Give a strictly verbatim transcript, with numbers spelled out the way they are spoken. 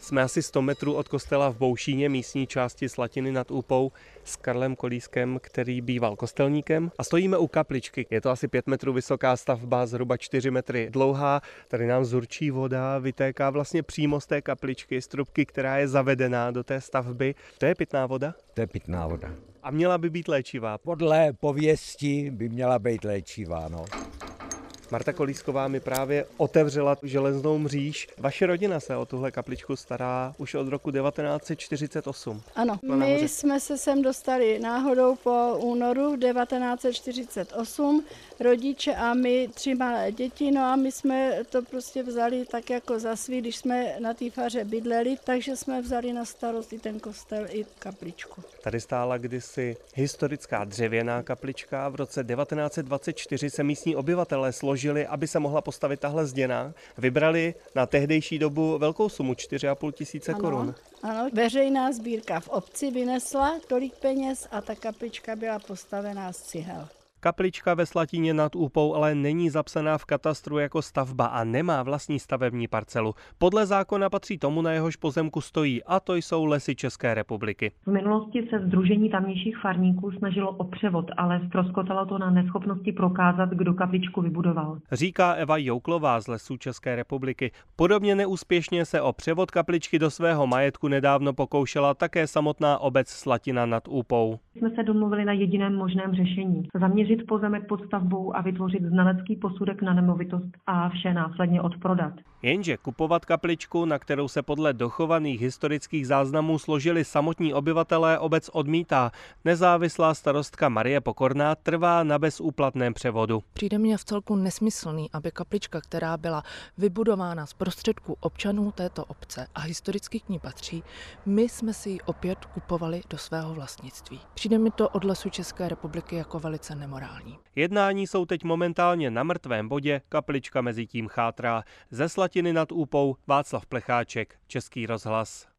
Jsme asi sto metrů od kostela v Boušíně, místní části Slatiny nad Úpou, s Karlem Kolískem, který býval kostelníkem, a stojíme u kapličky. Je to asi pět metrů vysoká stavba, zhruba čtyři metry dlouhá. Tady nám zurčí voda, vytéká vlastně přímo z té kapličky, z trubky, která je zavedená do té stavby. To je pitná voda? To je pitná voda. A měla by být léčivá? Podle pověsti by měla být léčivá, no. Marta Kolísková mi právě otevřela železnou mříž. Vaše rodina se o tuhle kapličku stará už od roku devatenáct set čtyřicet osm. Ano, my jsme se sem dostali náhodou po únoru devatenáct set čtyřicet osm, rodiče a my tři malé děti, no a my jsme to prostě vzali tak jako za svý, když jsme na té faře bydleli, takže jsme vzali na starost i ten kostel, i kapličku. Tady stála kdysi historická dřevěná kaplička. V roce devatenáct set dvacet čtyři se místní obyvatelé složili, aby se mohla postavit tahle zděna. Vybrali na tehdejší dobu velkou sumu, čtyři a půl tisíce korun. Ano, veřejná sbírka v obci vynesla tolik peněz a ta kaplička byla postavená z cihel. Kaplička ve Slatině nad Úpou ale není zapsaná v katastru jako stavba a nemá vlastní stavební parcelu. Podle zákona patří tomu, na jehož pozemku stojí, a to jsou Lesy České republiky. V minulosti se Sdružení tamnějších farníků snažilo o převod, ale ztroskotalo to na neschopnosti prokázat, kdo kapličku vybudoval. Říká Eva Jouklová z Lesů České republiky. Podobně neúspěšně se o převod kapličky do svého majetku nedávno pokoušela také samotná obec Slatina nad Úpou. Jsme se domluvili na jediném možném řešení. Zaměřit pozemek pod stavbou a vytvořit znalecký posudek na nemovitost a vše následně odprodat. Jenže kupovat kapličku, na kterou se podle dochovaných historických záznamů složili samotní obyvatelé, obec odmítá. Nezávislá starostka Marie Pokorná trvá na bezúplatném převodu. Přijde mně v celku nesmyslný, aby kaplička, která byla vybudována z prostředků občanů této obce a historicky k ní patří, my jsme si ji opět kupovali do svého vlastnictví. Přijde mi to od Lesů České republiky jako velice nemorální. Jednání jsou teď momentálně na mrtvém bodě, kaplička mezi tím chátrá. Ze Slatiny nad Úpou Václav Plecháček, Český rozhlas.